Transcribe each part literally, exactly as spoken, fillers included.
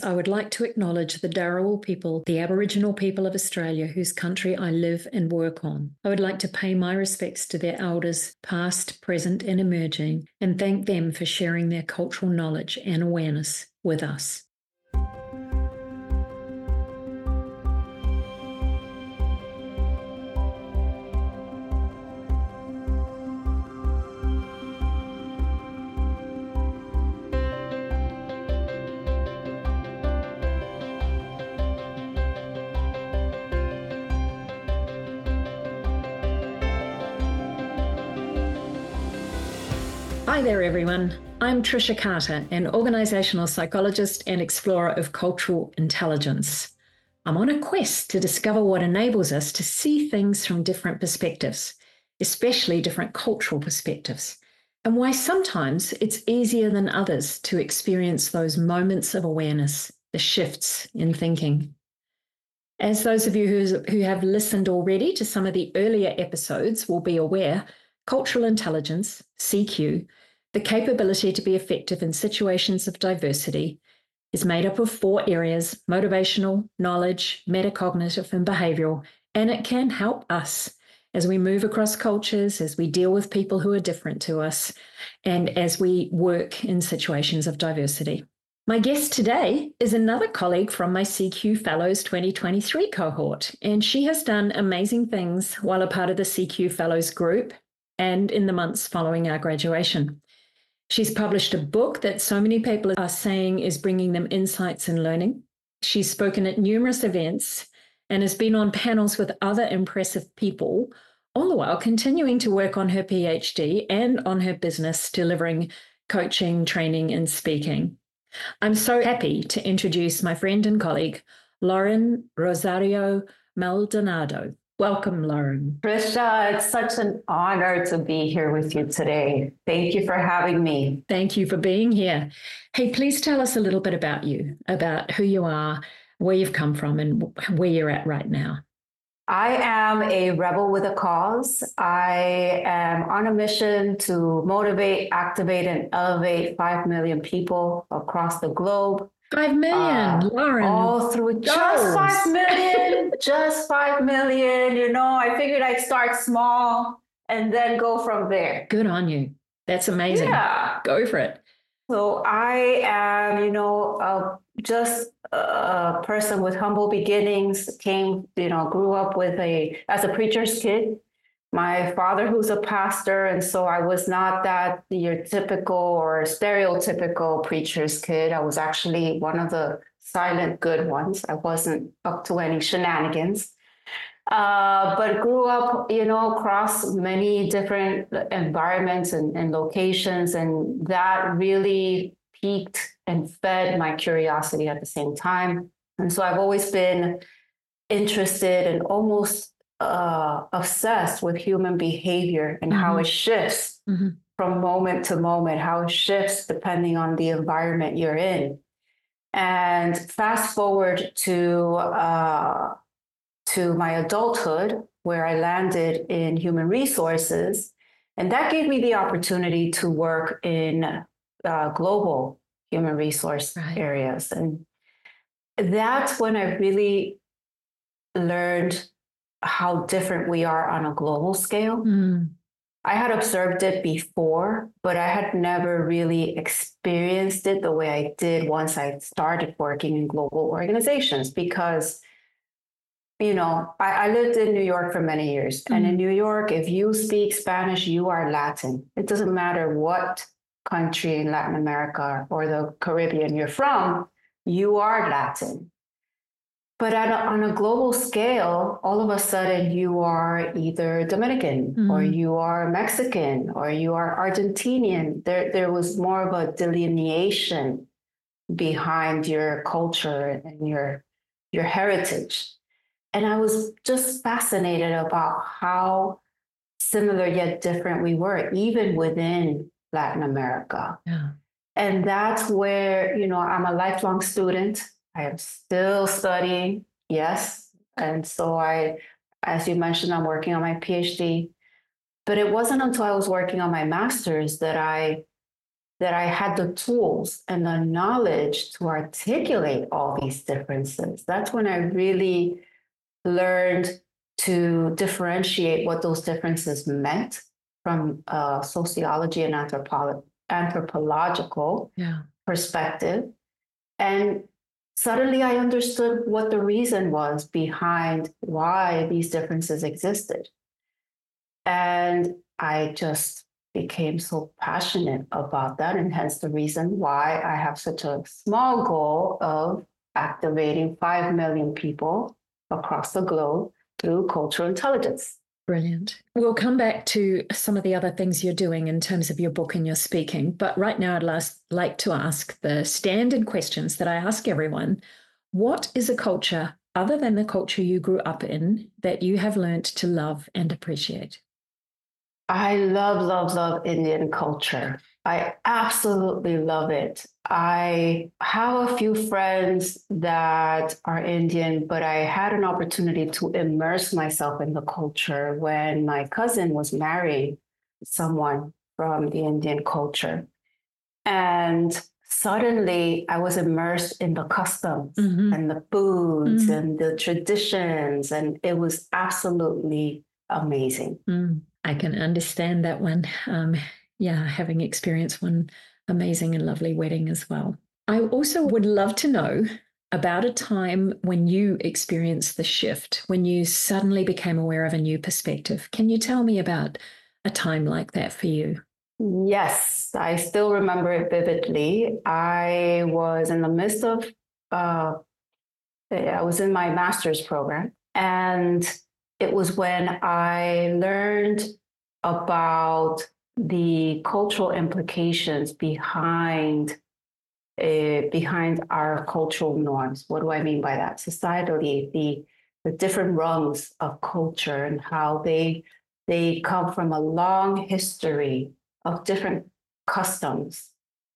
I would like to acknowledge the Dharawal people, the Aboriginal people of Australia, whose country I live and work on. I would like to pay my respects to their elders, past, present, and emerging, and thank them for sharing their cultural knowledge and awareness with us. Hi there, everyone. I'm Tricia Carter, an organizational psychologist and explorer of cultural intelligence. I'm on a quest to discover what enables us to see things from different perspectives, especially different cultural perspectives, and why sometimes it's easier than others to experience those moments of awareness, the shifts in thinking. As those of you who, who have listened already to some of the earlier episodes will be aware, cultural intelligence, C Q, the capability to be effective in situations of diversity, is made up of four areas: motivational, knowledge, metacognitive, and behavioral, and it can help us as we move across cultures, as we deal with people who are different to us, and as we work in situations of diversity. My guest today is another colleague from my C Q Fellows twenty twenty-three cohort, and she has done amazing things while a part of the C Q Fellows group and in the months following our graduation. She's published a book that so many people are saying is bringing them insights and learning. She's spoken at numerous events and has been on panels with other impressive people, all the while continuing to work on her PhD and on her business, delivering coaching, training, and speaking. I'm so happy to introduce my friend and colleague, Lauren Rosario Maldonado. Welcome, Lauren. Tricia, it's such an honor to be here with you today. Thank you for having me. Thank you for being here. Hey, please tell us a little bit about you, about who you are, where you've come from, and where you're at right now. I am a rebel with a cause. I am on a mission to motivate, activate, and elevate five million people across the globe. Five million, uh, Lauren. All through goals. Just five million, just five million. You know, I figured I'd start small and then go from there. Good on you. That's amazing. Yeah. Go for it. So I am, you know, uh, just a person with humble beginnings, came, you know, grew up with a, as a preacher's kid. My father, who's a pastor, and so I was not that your typical or stereotypical preacher's kid. I was actually one of the silent good ones. I wasn't up to any shenanigans, uh, but grew up, you know, across many different environments and, and locations, and that really piqued and fed my curiosity at the same time. And so I've always been interested and almost Uh, obsessed with human behavior and mm-hmm. how it shifts mm-hmm. from moment to moment, how it shifts depending on the environment you're in. And fast forward to uh, to my adulthood, where I landed in human resources, and that gave me the opportunity to work in uh, global human resource right. areas. And that's when I really learned how different we are on a global scale. Mm. I had observed it before, but I had never really experienced it the way I did once I started working in global organizations. Because, you know, I, I lived in New York for many years. Mm. And in New York, if you speak Spanish, you are Latin. It doesn't matter what country in Latin America or the Caribbean you're from, you are Latin. But at a, on a global scale, all of a sudden you are either Dominican mm. or you are Mexican or you are Argentinian. There, there was more of a delineation behind your culture and your, your heritage. And I was just fascinated about how similar yet different we were, even within Latin America. Yeah. And that's where, you know, I'm a lifelong student. I am still studying, yes. And so I, as you mentioned, I'm working on my PhD. But it wasn't until I was working on my master's that I that I had the tools and the knowledge to articulate all these differences. That's when I really learned to differentiate what those differences meant from a sociology and anthropo- anthropological Yeah. perspective. And suddenly I understood what the reason was behind why these differences existed. And I just became so passionate about that, and hence the reason why I have such a small goal of activating five million people across the globe through cultural intelligence. Brilliant. We'll come back to some of the other things you're doing in terms of your book and your speaking. But right now, I'd last like to ask the standard questions that I ask everyone. What is a culture other than the culture you grew up in that you have learned to love and appreciate? I love, love, love Indian culture. I absolutely love it. I have a few friends that are Indian, but I had an opportunity to immerse myself in the culture when my cousin was marrying someone from the Indian culture. And suddenly I was immersed in the customs mm-hmm. and the foods mm-hmm. and the traditions, and it was absolutely amazing. Mm. I can understand that one. Um, yeah, having experienced one amazing and lovely wedding as well. I also would love to know about a time when you experienced the shift, when you suddenly became aware of a new perspective. Can you tell me about a time like that for you? Yes, I still remember it vividly. I was in the midst of, uh, I was in my master's program, and it was when I learned about the cultural implications behind uh, behind our cultural norms. What do I mean by that? Societally, the the different rungs of culture and how they they come from a long history of different customs.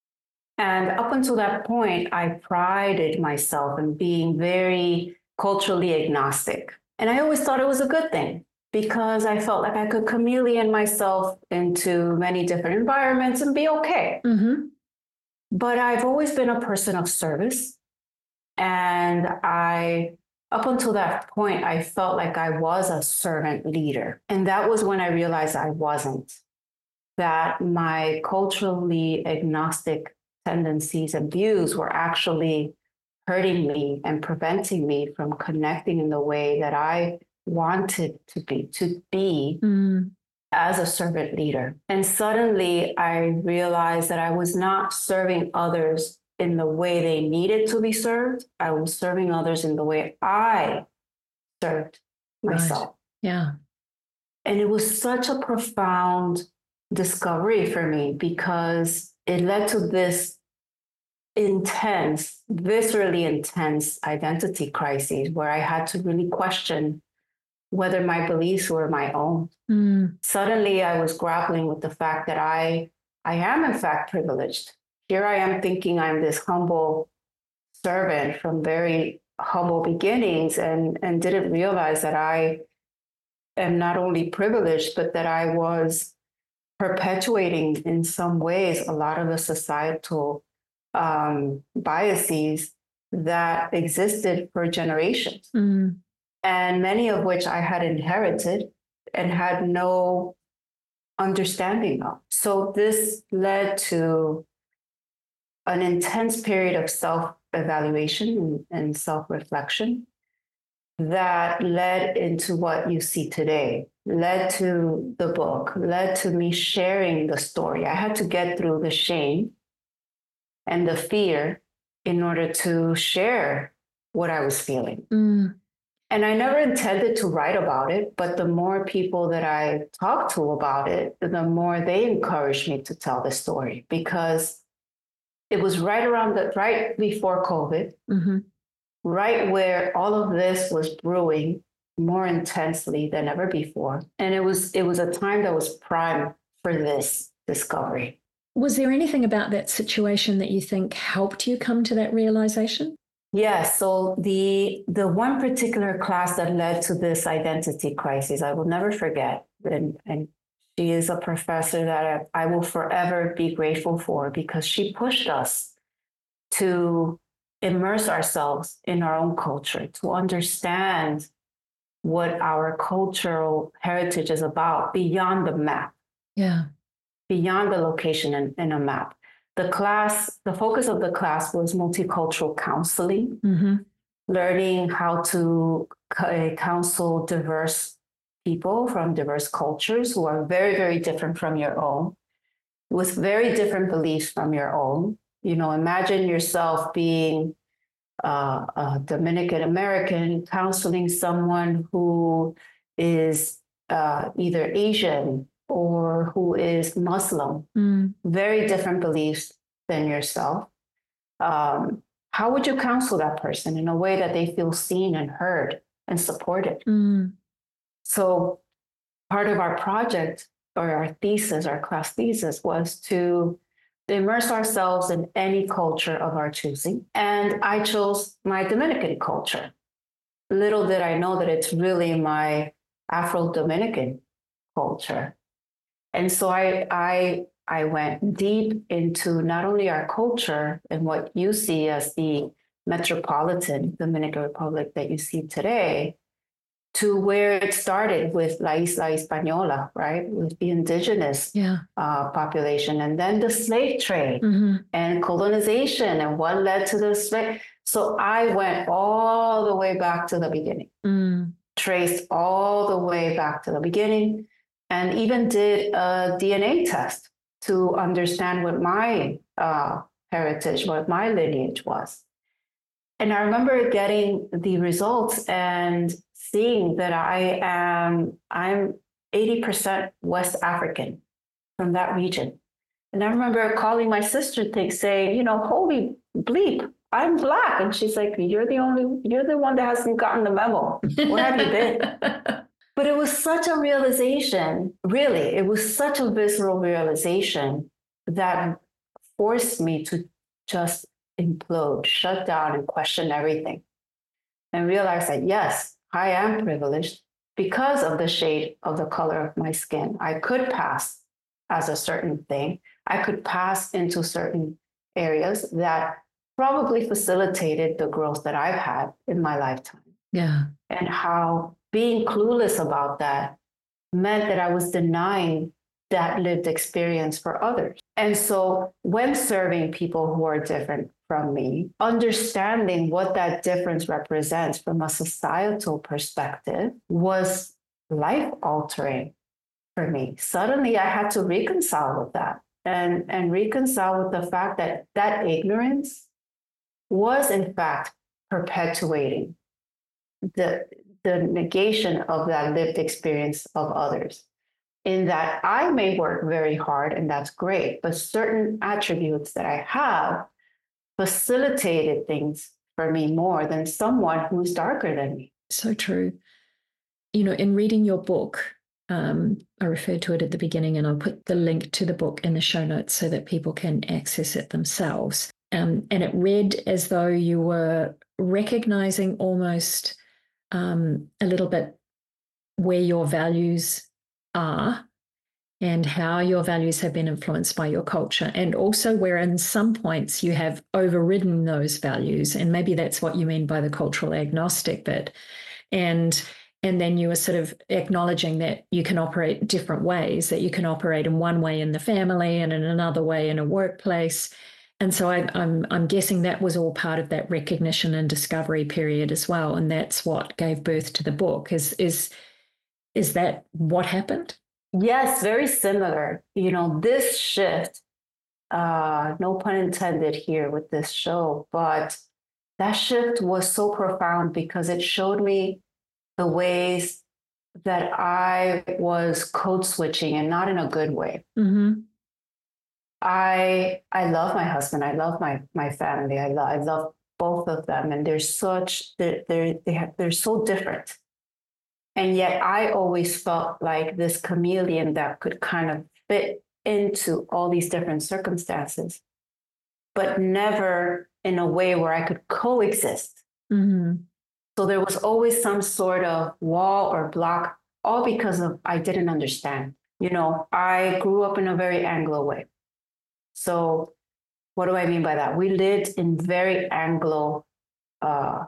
And up until that point, I prided myself in being very culturally agnostic. And I always thought it was a good thing because I felt like I could chameleon myself into many different environments and be okay. Mm-hmm. But I've always been a person of service. And I, up until that point, I felt like I was a servant leader. And that was when I realized I wasn't, that my culturally agnostic tendencies and views were actually hurting me and preventing me from connecting in the way that I wanted to be, to be mm. as a servant leader. And suddenly I realized that I was not serving others in the way they needed to be served. I was serving others in the way I served myself. Right. Yeah. And it was such a profound discovery for me because it led to this intense, viscerally intense identity crises where I had to really question whether my beliefs were my own. Mm. Suddenly I was grappling with the fact that I, I am in fact privileged. Here I am thinking I'm this humble servant from very humble beginnings and, and didn't realize that I am not only privileged, but that I was perpetuating in some ways a lot of the societal um, biases that existed for generations, mm. and many of which I had inherited and had no understanding of. So this led to an intense period of self-evaluation and, and self-reflection that led into what you see today, led to the book, led to me sharing the story. I had to get through the shame and the fear in order to share what I was feeling. Mm. And I never intended to write about it, but the more people that I talked to about it, the more they encouraged me to tell the story, because it was right around the, right before COVID, mm-hmm. right where all of this was brewing more intensely than ever before. And it was, it was a time that was prime for this discovery. Was there anything about that situation that you think helped you come to that realization? Yes. So the the one particular class that led to this identity crisis, I will never forget. And, and She is a professor that I, I will forever be grateful for because she pushed us to immerse ourselves in our own culture, to understand what our cultural heritage is about beyond the map. Yeah. Beyond the location in, in a map. The class, the focus of the class was multicultural counseling, mm-hmm. learning how to counsel diverse people from diverse cultures who are very, very different from your own, with very different beliefs from your own. You know, imagine yourself being uh, a Dominican American counseling someone who is uh, either Asian or who is Muslim, mm. very different beliefs than yourself. Um, how would you counsel that person in a way that they feel seen and heard and supported? Mm. So part of our project or our thesis, our class thesis, was to immerse ourselves in any culture of our choosing. And I chose my Dominican culture. Little did I know that it's really my Afro-Dominican culture. And so I, I, I went deep into not only our culture and what you see as the metropolitan Dominican Republic that you see today, to where it started with La Isla Española, right? With the indigenous yeah. uh, population, and then the slave trade mm-hmm. and colonization and what led to the slave. So I went all the way back to the beginning, mm. traced all the way back to the beginning, and even did a D N A test to understand what my uh, heritage, what my lineage was. And I remember getting the results and seeing that I am, I'm eighty percent West African from that region. And I remember calling my sister to say, you know, holy bleep, I'm Black. And she's like, you're the only, you're the one that hasn't gotten the memo. Where have you been? But it was such a realization, really, it was such a visceral realization that forced me to just implode, shut down, and question everything. And realize that, yes, I am privileged because of the shade of the color of my skin. I could pass as a certain thing. I could pass into certain areas that probably facilitated the growth that I've had in my lifetime. Yeah. And how being clueless about that meant that I was denying that lived experience for others. And so when serving people who are different from me, understanding what that difference represents from a societal perspective was life altering for me. Suddenly I had to reconcile with that and, and reconcile with the fact that that ignorance was in fact perpetuating the, the negation of that lived experience of others. In that I may work very hard, and that's great, but certain attributes that I have facilitated things for me more than someone who's darker than me. So true. You know, in reading your book, um, I referred to it at the beginning, and I'll put the link to the book in the show notes so that people can access it themselves. Um, and it read as though you were recognizing almost um, a little bit where your values are and how your values have been influenced by your culture, and also where in some points you have overridden those values, and maybe that's what you mean by the cultural agnostic bit, and and then you are sort of acknowledging that you can operate different ways, that you can operate in one way in the family and in another way in a workplace. And so I, I'm I'm guessing that was all part of that recognition and discovery period as well, and that's what gave birth to the book. Is is Is that what happened? Yes, very similar. You know, this shift, uh, no pun intended here with this show, but that shift was so profound because it showed me the ways that I was code switching, and not in a good way. Mm-hmm. I I love my husband. I love my my family. I love I love both of them, and they're such they're they're they have, they're so different. And yet I always felt like this chameleon that could kind of fit into all these different circumstances, but never in a way where I could coexist. Mm-hmm. So there was always some sort of wall or block, all because of I didn't understand. You know, I grew up in a very Anglo way. So what do I mean by that? We lived in very Anglo uh,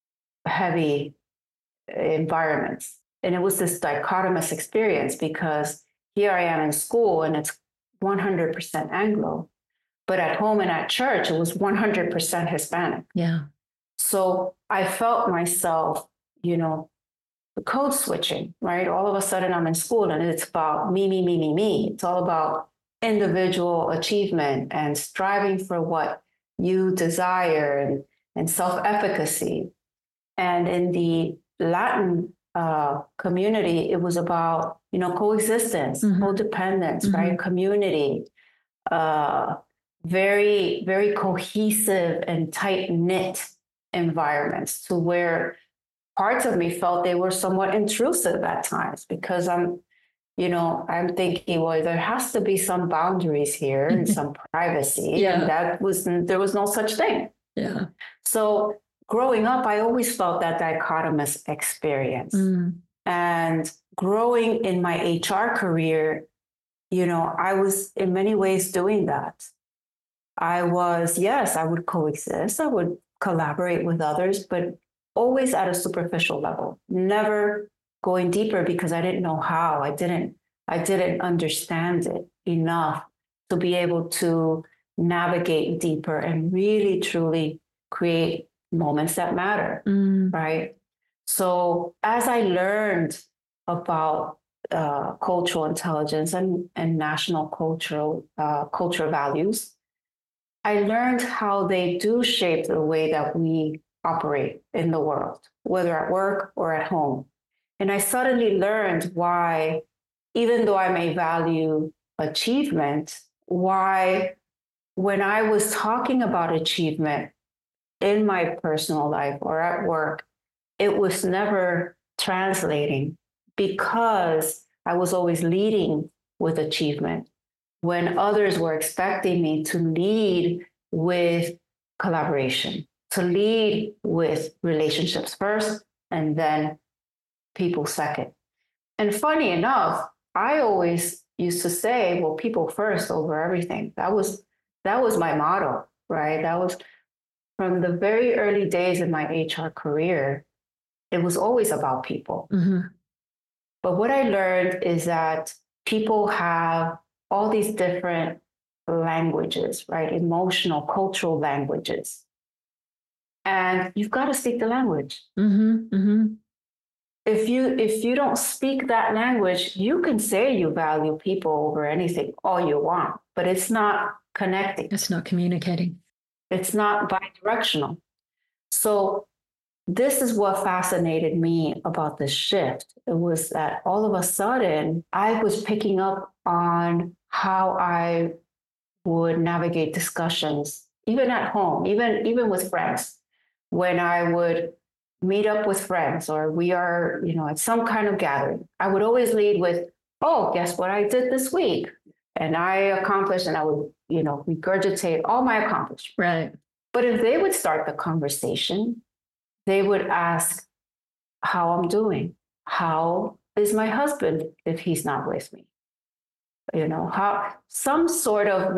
heavy environments. And it was this dichotomous experience because here I am in school and it's one hundred percent Anglo, but at home and at church, it was one hundred percent Hispanic. Yeah. So I felt myself, you know, code switching, right? All of a sudden I'm in school and it's about me, me, me, me, me. It's all about individual achievement and striving for what you desire and, and self-efficacy. And in the Latin uh, community, it was about, you know, coexistence, mm-hmm. codependence, mm-hmm. right? Community, uh, very, very cohesive and tight-knit environments to where parts of me felt they were somewhat intrusive at times because I'm, you know, I'm thinking, well, there has to be some boundaries here and some privacy. Yeah. And that was, there was no such thing. Yeah. So growing up, I always felt that dichotomous experience. Mm. And growing in my H R career, you know, I was in many ways doing that. I was, yes, I would coexist. I would collaborate with others, but always at a superficial level, never going deeper because I didn't know how. I didn't, I didn't understand it enough to be able to navigate deeper and really, truly create moments that matter, mm. right? So as I learned about uh, cultural intelligence and, and national cultural uh, cultural values, I learned how they do shape the way that we operate in the world, whether at work or at home. And I suddenly learned why, even though I may value achievement, why when I was talking about achievement in my personal life or at work, it was never translating because I was always leading with achievement when others were expecting me to lead with collaboration, to lead with relationships first and then people second. And funny enough, I always used to say, well, people first over everything. That was that was my motto, right? That was from the very early days in my H R career, it was always about people. Mm-hmm. But what I learned is that people have all these different languages, right? Emotional, cultural languages. And you've got to speak the language. Mm-hmm, mm-hmm. If you if you don't speak that language, you can say you value people over anything all you want, but it's not connecting. It's not communicating. It's not bi-directional. So this is what fascinated me about this shift. It was that all of a sudden, I was picking up on how I would navigate discussions, even at home, even, even with friends. When I would meet up with friends or we are, you know, at some kind of gathering, I would always lead with, oh, guess what I did this week? And I accomplished, and I would, you know, regurgitate all my accomplishments. Right. But if they would start the conversation, they would ask how I'm doing. How is my husband if he's not with me? You know, how some sort of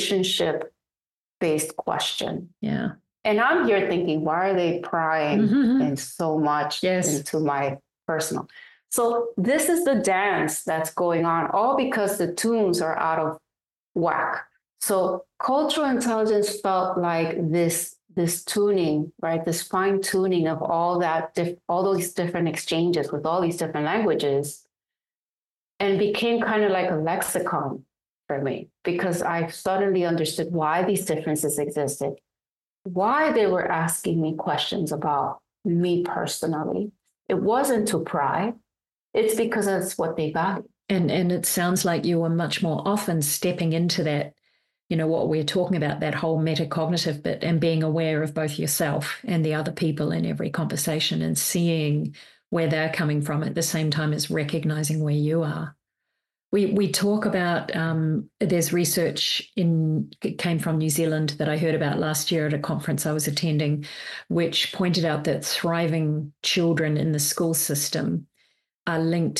relationship-based question. Yeah. And I'm here thinking, why are they prying mm-hmm. in so much yes. into my personal? So this is the dance that's going on, all because the tunes are out of whack. So cultural intelligence felt like this, this tuning, right? This fine tuning of all that, diff- all those different exchanges with all these different languages, and became kind of like a lexicon for me because I suddenly understood why these differences existed, why they were asking me questions about me personally. It wasn't to pry. It's because that's what they value. And and it sounds like you were much more often stepping into that, you know, what we're talking about, that whole metacognitive bit, and being aware of both yourself and the other people in every conversation and seeing where they're coming from at the same time as recognizing where you are. We we talk about, um, there's research in came from New Zealand that I heard about last year at a conference I was attending, which pointed out that thriving children in the school system are linked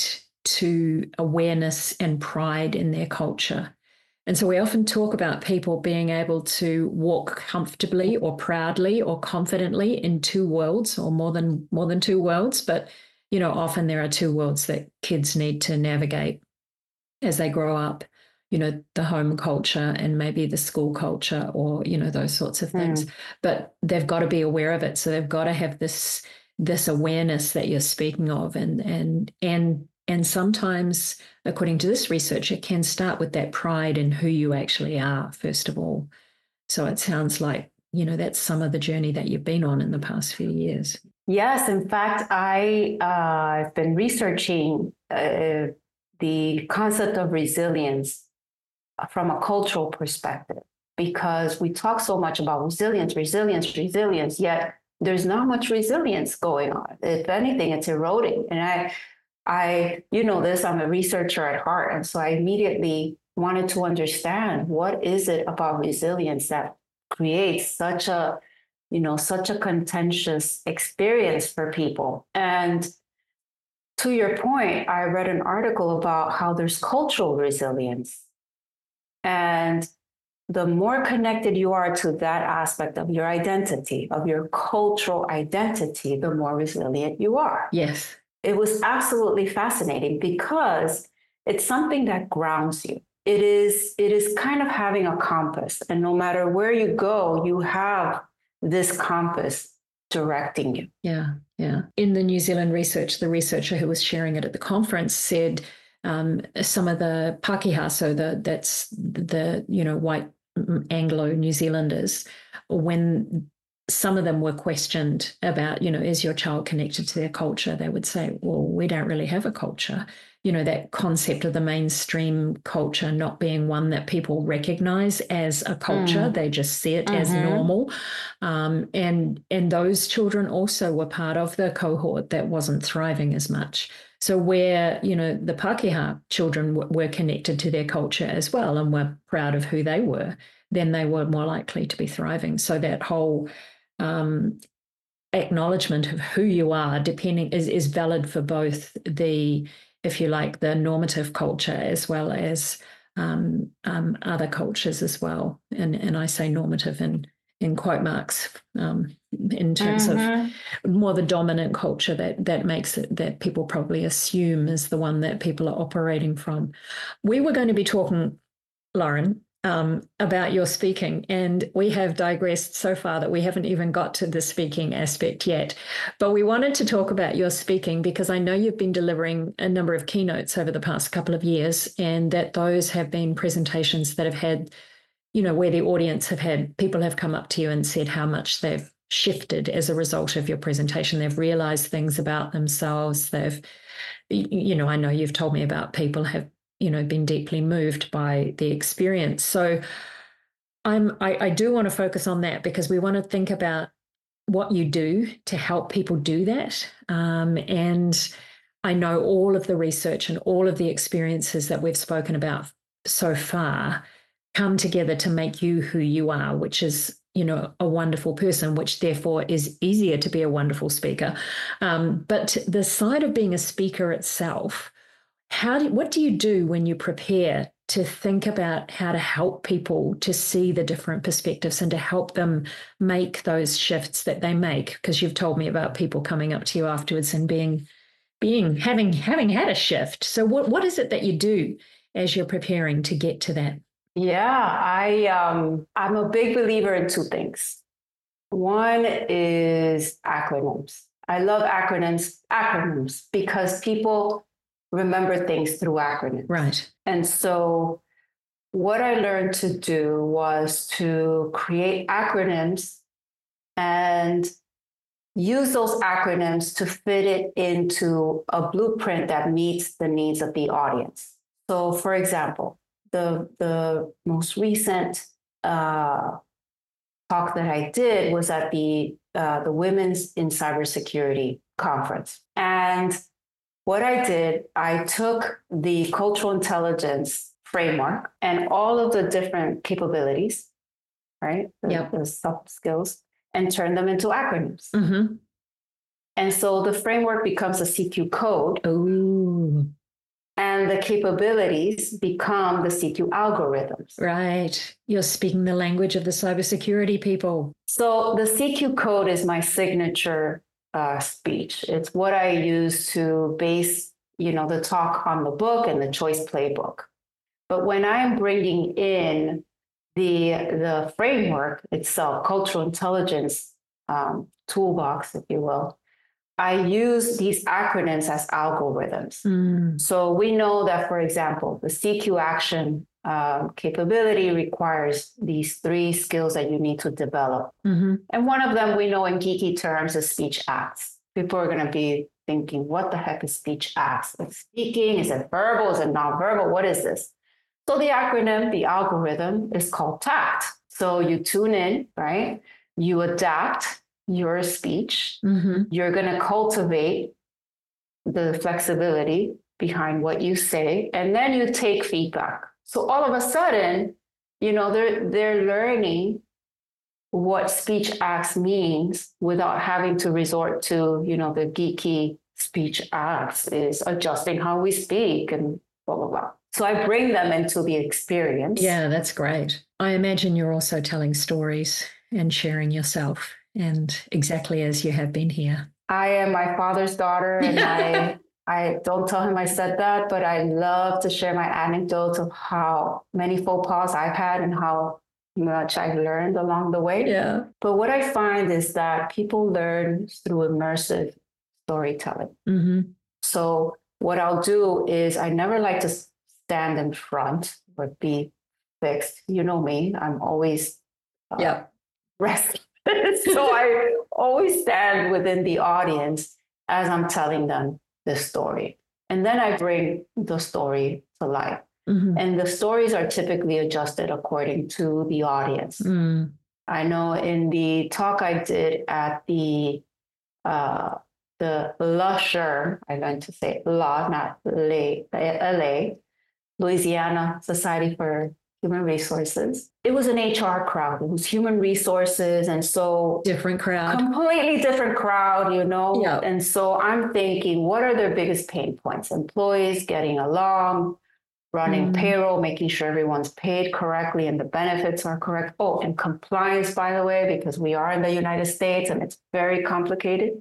to awareness and pride in their culture. And so we often talk about people being able to walk comfortably or proudly or confidently in two worlds, or more than more than two worlds. But, you know, often there are two worlds that kids need to navigate as they grow up, you know, the home culture and maybe the school culture, or, you know, those sorts of things. Mm. But they've got to be aware of it. So they've got to have this this awareness that you're speaking of. And and and And sometimes, according to this research, it can start with that pride in who you actually are, first of all. So it sounds like, you know, that's some of the journey that you've been on in the past few years. Yes, in fact, I, uh, I've been researching uh, the concept of resilience from a cultural perspective, because we talk so much about resilience, resilience, resilience, yet there's not much resilience going on. If anything, it's eroding. And I I, you know this, I'm a researcher at heart. And so I immediately wanted to understand, what is it about resilience that creates such a, you know, such a contentious experience for people? And to your point, I read an article about how there's cultural resilience. And the more connected you are to that aspect of your identity, of your cultural identity, the more resilient you are. Yes. It was absolutely fascinating, because it's something that grounds you. It is, it is kind of having a compass, and no matter where you go, you have this compass directing you. Yeah, yeah. In the New Zealand research, the researcher who was sharing it at the conference said um, some of the Pākehā, so the that's the, you know, white Anglo New Zealanders, when some of them were questioned about, you know, is your child connected to their culture? They would say, well, we don't really have a culture. You know, that concept of the mainstream culture not being one that people recognize as a culture. Mm. They just see it mm-hmm. as normal. Um, and, and those children also were part of the cohort that wasn't thriving as much. So where, you know, the Pākehā children w- were connected to their culture as well and were proud of who they were, then they were more likely to be thriving. So that whole Um, acknowledgement of who you are, depending is, is valid for both the, if you like, the normative culture as well as um, um, other cultures as well. And and I say normative in in quote marks um, in terms mm-hmm. of more the dominant culture that that makes it, that people probably assume is the one that people are operating from. We were going to be talking, Lauren, Um, about your speaking, and we have digressed so far that we haven't even got to the speaking aspect yet. But we wanted to talk about your speaking because I know you've been delivering a number of keynotes over the past couple of years, and that those have been presentations that have had, you know, where the audience have had, people have come up to you and said how much they've shifted as a result of your presentation. They've realized things about themselves. They've, you know, I know you've told me about people have, you know, been deeply moved by the experience. So I'm, I, I do want to focus on that, because we want to think about what you do to help people do that. Um, and I know all of the research and all of the experiences that we've spoken about so far come together to make you who you are, which is, you know, a wonderful person, which therefore is easier to be a wonderful speaker. Um, but the side of being a speaker itself, How do, what do you do when you prepare to think about how to help people to see the different perspectives and to help them make those shifts that they make? Because you've told me about people coming up to you afterwards and being, being having having had a shift. So what what is it that you do as you're preparing to get to that? Yeah, I um, I'm a big believer in two things. One is acronyms. I love acronyms, acronyms because people remember things through acronyms. Right. And so what I learned to do was to create acronyms and use those acronyms to fit it into a blueprint that meets the needs of the audience. So for example, the, the most recent uh, talk that I did was at the, uh, the Women's in Cybersecurity conference. And what I did, I took the cultural intelligence framework and all of the different capabilities, right? The, yep. the soft skills, and turned them into acronyms. Mm-hmm. And so the framework becomes a C Q code. Ooh. and the capabilities become the C Q algorithms. Right. You're speaking the language of the cybersecurity people. So the C Q code is my signature uh, speech. It's what I use to base, you know, the talk on the book and the choice playbook. But when I'm bringing in the the framework itself, cultural intelligence um, toolbox, if you will, I use these acronyms as algorithms. Mm. So we know that, for example, the C Q action um, capability requires these three skills that you need to develop. Mm-hmm. And one of them we know in geeky terms is speech acts. People are going to be thinking, what the heck is speech acts? It's speaking, is it verbal, is it nonverbal? What is this? So the acronym, the algorithm is called TACT. So you tune in, right? You adapt your speech. Mm-hmm. You're going to cultivate the flexibility behind what you say, and then you take feedback. So all of a sudden, you know, they're they're learning what speech acts means without having to resort to, you know, the geeky speech acts is adjusting how we speak and blah, blah, blah. So I bring them into the experience. Yeah, that's great. I imagine you're also telling stories and sharing yourself, and exactly as you have been here. I am my father's daughter, and I I don't tell him I said that, but I love to share my anecdotes of how many faux pas I've had and how much I've learned along the way. Yeah. But what I find is that people learn through immersive storytelling. Mm-hmm. So what I'll do is I never like to stand in front or be fixed. You know me, I'm always uh, yeah. restless. So I always stand within the audience as I'm telling them the story. And then I bring the story to life. Mm-hmm. And the stories are typically adjusted according to the audience. Mm. I know in the talk I did at the uh, the Lusher, I learned to say La, not Le, L A, Louisiana Society for Human Resources. It was an H R crowd. It was human resources. And so different crowd, completely different crowd, you know? Yeah. And so I'm thinking, what are their biggest pain points? Employees getting along, running mm. payroll, making sure everyone's paid correctly and the benefits are correct. Oh, and compliance, by the way, because we are in the United States and it's very complicated.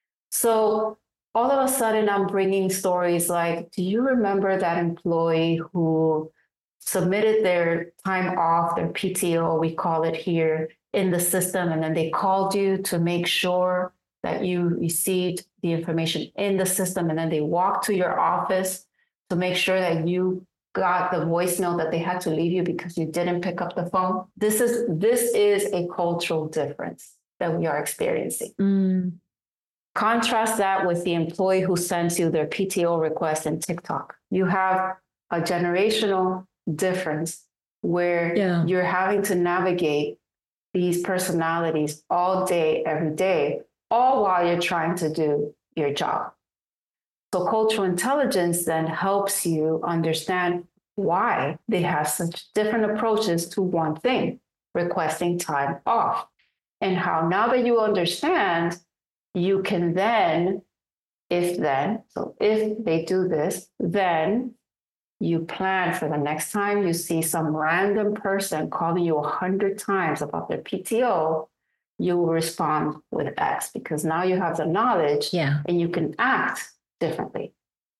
So all of a sudden I'm bringing stories like, do you remember that employee who submitted their time off, their P T O, we call it here, in the system, and then they called you to make sure that you received the information in the system, and then they walked to your office to make sure that you got the voicemail that they had to leave you because you didn't pick up the phone? This is this is a cultural difference that we are experiencing. Mm. Contrast that with the employee who sends you their P T O request in TikTok. You have a generational difference where yeah. you're having to navigate these personalities all day, every day, all while you're trying to do your job. So cultural intelligence then helps you understand why they have such different approaches to one thing, requesting time off, and how now that you understand, you can then, if then, so if they do this, then you plan for the next time you see some random person calling you a hundred times about their P T O, you will respond with X because now you have the knowledge yeah. and you can act differently.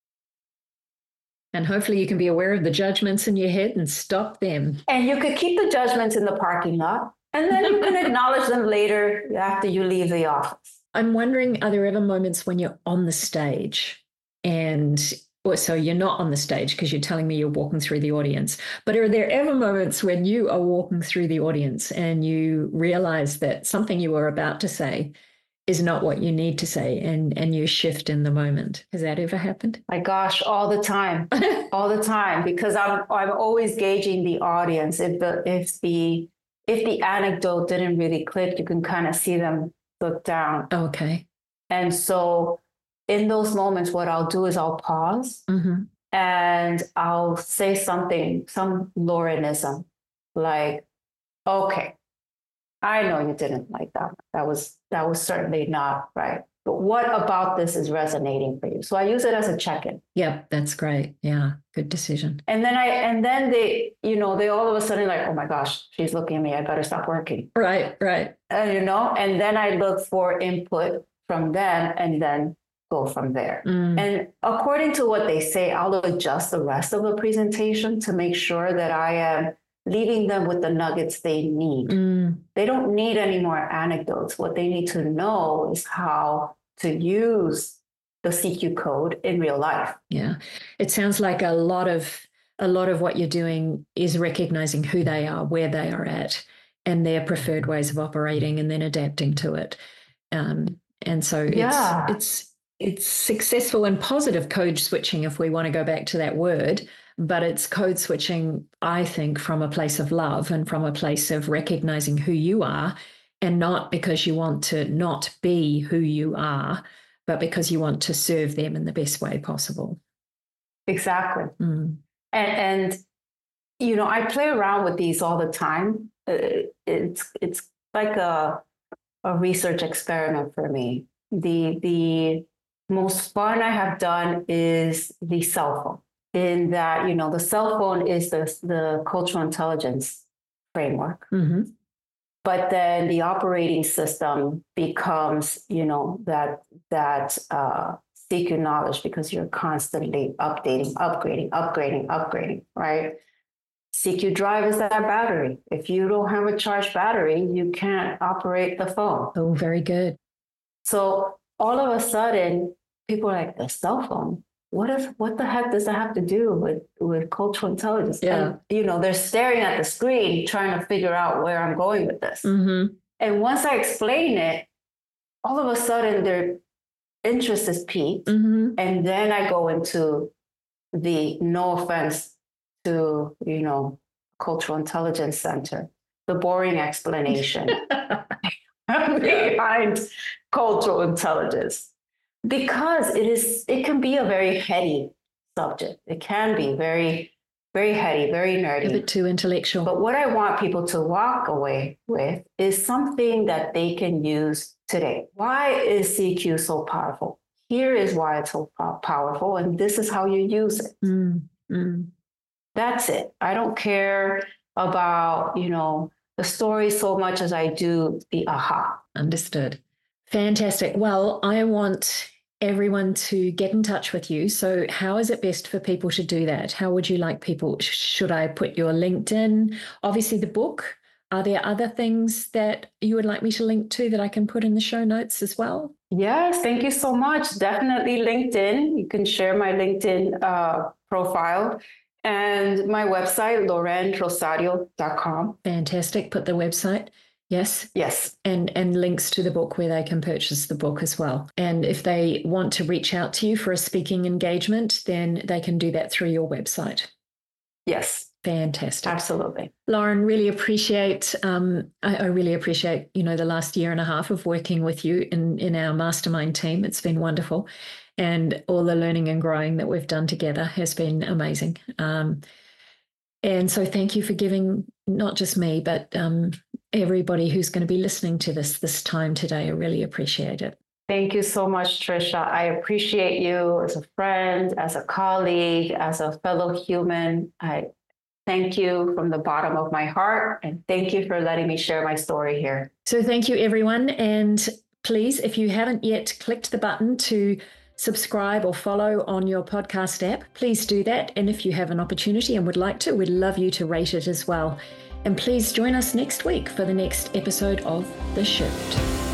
And hopefully you can be aware of the judgments in your head and stop them. And you could keep the judgments in the parking lot, and then you can acknowledge them later after you leave the office. I'm wondering, are there ever moments when you're on the stage and or so you're not on the stage because you're telling me you're walking through the audience, but are there ever moments when you are walking through the audience and you realize that something you were about to say is not what you need to say and, and you shift in the moment? Has that ever happened? My gosh, all the time, all the time, because I'm I'm always gauging the audience. If the if the if the anecdote didn't really click, you can kind of see them look down. Okay. And so in those moments, what I'll do is I'll pause mm-hmm. and I'll say something, some Laurenism, like, okay, I know you didn't like that. That was that was certainly not right. But what about this is resonating for you? So I use it as a check-in. Yep, that's great. Yeah, good decision. And then I, and then they, you know, they all of a sudden like, oh my gosh, she's looking at me. I better stop working. Right, right. Uh, you know, and then I look for input from them and then go from there. Mm. And according to what they say, I'll adjust the rest of the presentation to make sure that I am leaving them with the nuggets they need. Mm. They don't need any more anecdotes. What they need to know is how to use the C Q code in real life. Yeah. It sounds like a lot of a lot of what you're doing is recognizing who they are, where they are at, and their preferred ways of operating, and then adapting to it. Um, and so it's Yeah. it's it's successful and positive code switching, if we want to go back to that word. But it's code switching, I think, from a place of love and from a place of recognizing who you are, and not because you want to not be who you are, but because you want to serve them in the best way possible. Exactly. Mm. And, and, you know, I play around with these all the time. Uh, It's it's like a, a research experiment for me. The, the most fun I have done is the cell phone. In that, you know, the cell phone is the, the cultural intelligence framework. Mm-hmm. But then the operating system becomes, you know, that that uh, C Q knowledge, because you're constantly updating, upgrading, upgrading, upgrading, right? C Q drive is that battery. If you don't have a charged battery, you can't operate the phone. Oh, very good. So all of a sudden, people are like, the cell phone? What is, what the heck does that have to do with, with cultural intelligence? Yeah. And, you know, they're staring at the screen trying to figure out where I'm going with this. Mm-hmm. And once I explain it, all of a sudden their interest is piqued. Mm-hmm. And then I go into the, no offense to, you know, Cultural Intelligence Center, the boring explanation behind cultural intelligence. Because it is, it can be a very heady subject. It can be very, very heady, very nerdy. A bit too intellectual. But what I want people to walk away with is something that they can use today. Why is C Q so powerful? Here is why it's so powerful, and this is how you use it. Mm, mm. That's it. I don't care about, you know, the story so much as I do the aha. Understood. Fantastic. Well, I want everyone to get in touch with you. So how is it best for people to do that? How would you like people? Should I put your LinkedIn? Obviously the book. Are there other things that you would like me to link to that I can put in the show notes as well? Yes, thank you so much. Definitely LinkedIn. You can share my LinkedIn uh, profile and my website, loren rosario dot com. Fantastic. Put the website. Yes. Yes. And and links to the book where they can purchase the book as well. And if they want to reach out to you for a speaking engagement, then they can do that through your website. Yes. Fantastic. Absolutely. Lauren, really appreciate, um, I, I really appreciate, you know, the last year and a half of working with you in, in our mastermind team. It's been wonderful. And all the learning and growing that we've done together has been amazing. Um, and so thank you for giving not just me, but um, everybody who's going to be listening to this this time today. I really appreciate it. Thank you so much, Trisha. I appreciate you as a friend, as a colleague, as a fellow human. I thank you from the bottom of my heart, and thank you for letting me share my story here. So thank you, everyone. And please, if you haven't yet clicked the button to subscribe or follow on your podcast app, please do that. And if you have an opportunity and would like to, we'd love you to rate it as well. And please join us next week for the next episode of The Shift.